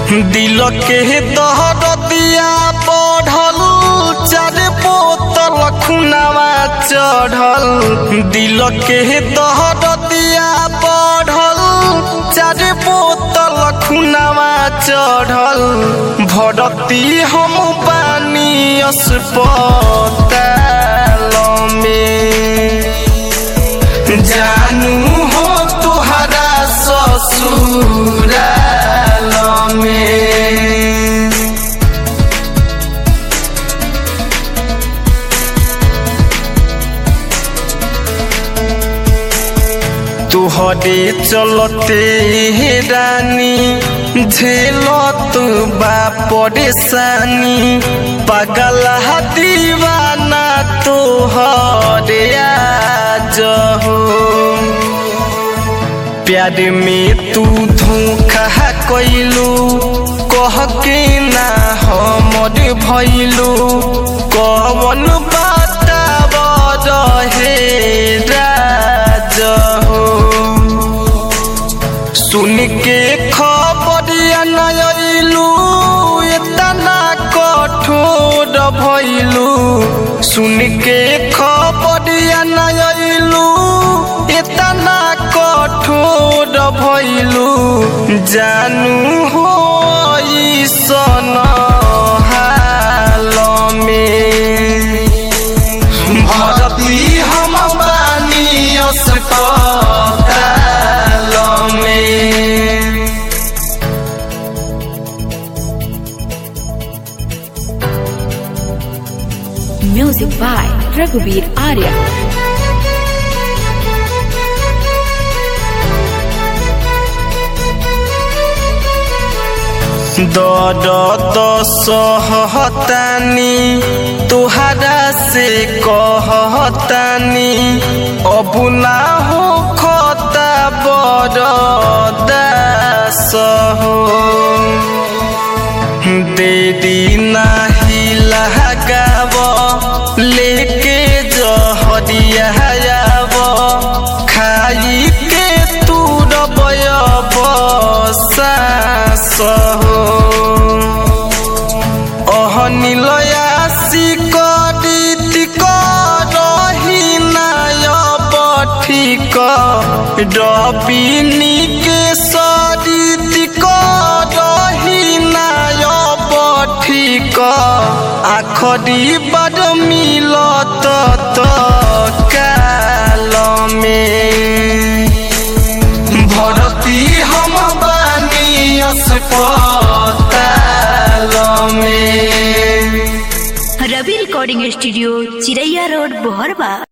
दिल के दहदिया बढ़ल चार बोतल खुनावा चढ़ल। दिल के दहदिया बढ़ल चार बोतल खुनावा चढ़ल। भरती हम बानी अस्पताल में जानू हो तुहरा ससुराल में। तुहरे चलते रानी झेलत बा परेशानी। पागल दीवाना तोहरे आज हो। प्यार में तू धोखा कइलू कह के ना हमर भइलू। कवन बताब रहे राज हो। सुन के खबरिया नइलू इतना कठोर भइलू। सुन के खबरिया नइलू इतना कठोर भइलू। जानू हो सन हाल में भरती हम बानी अस्पताल में। Music by Raghuveer Arya. दर्द सहतानी तुहरा से कहतानी। अब ना हो खता बरदास हो। देरी नाही लगाव लेके जहरिया आव। खाई के तू रबय बसास हो। अहनिलयासी करीतिक रही नाय ठीक। रबिनी के सरीतिक रही नाय ठीक। आखरी बार मिलत तो काल में भरती हम बानी अस्पताल में। Ravi recording studio Chiraiya road बोहरबा।